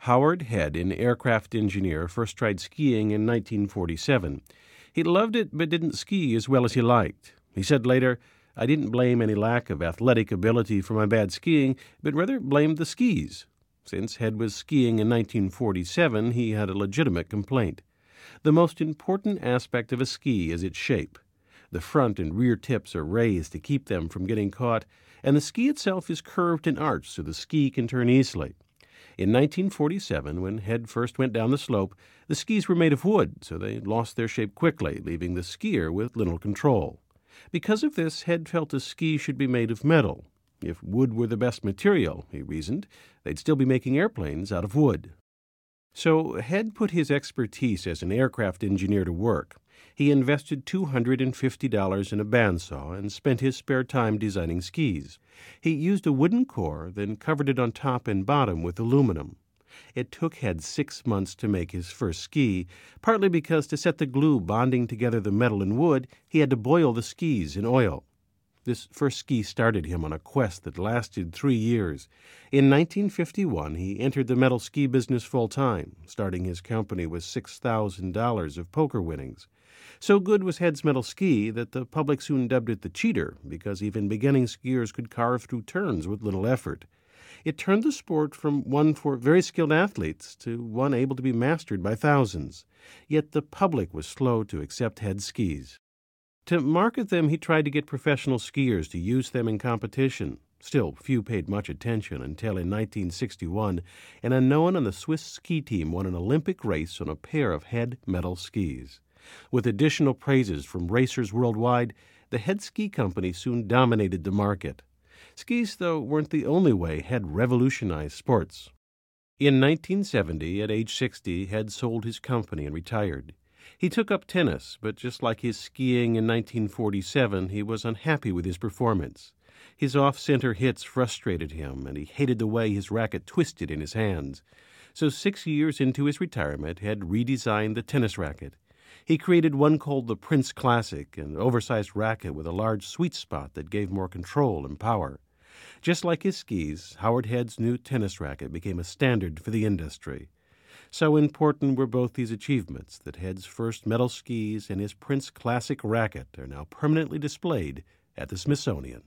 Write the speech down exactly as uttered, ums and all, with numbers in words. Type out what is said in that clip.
Howard Head, an aircraft engineer, first tried skiing in nineteen forty-seven. He loved it but didn't ski as well as he liked. He said later, "I didn't blame any lack of athletic ability for my bad skiing, but rather blamed the skis." Since Head was skiing in nineteen forty-seven, he had a legitimate complaint. The most important aspect of a ski is its shape. The front and rear tips are raised to keep them from getting caught, and the ski itself is curved and arched so the ski can turn easily. In nineteen forty-seven, when Head first went down the slope, the skis were made of wood, so they lost their shape quickly, leaving the skier with little control. Because of this, Head felt a ski should be made of metal. If wood were the best material, he reasoned, they'd still be making airplanes out of wood. So Head put his expertise as an aircraft engineer to work. He invested two hundred fifty dollars in a bandsaw and spent his spare time designing skis. He used a wooden core, then covered it on top and bottom with aluminum. It took Head six months to make his first ski, partly because to set the glue bonding together the metal and wood, he had to boil the skis in oil. This first ski started him on a quest that lasted three years. In nineteen fifty-one, he entered the metal ski business full-time, starting his company with six thousand dollars of poker winnings. So good was Head's metal ski that the public soon dubbed it the cheater, because even beginning skiers could carve through turns with little effort. It turned the sport from one for very skilled athletes to one able to be mastered by thousands. Yet the public was slow to accept Head's skis. To market them, he tried to get professional skiers to use them in competition. Still, few paid much attention until in nineteen sixty-one, an unknown on the Swiss ski team won an Olympic race on a pair of Head metal skis. With additional praises from racers worldwide, the Head Ski Company soon dominated the market. Skis, though, weren't the only way Head revolutionized sports. In nineteen seventy, at age sixty, Head sold his company and retired. He took up tennis, but just like his skiing in nineteen forty-seven, he was unhappy with his performance. His off-center hits frustrated him, and he hated the way his racket twisted in his hands. So six years into his retirement, Head redesigned the tennis racket. He created one called the Prince Classic, an oversized racket with a large sweet spot that gave more control and power. Just like his skis, Howard Head's new tennis racket became a standard for the industry. So important were both these achievements that Head's first metal skis and his Prince Classic racket are now permanently displayed at the Smithsonian.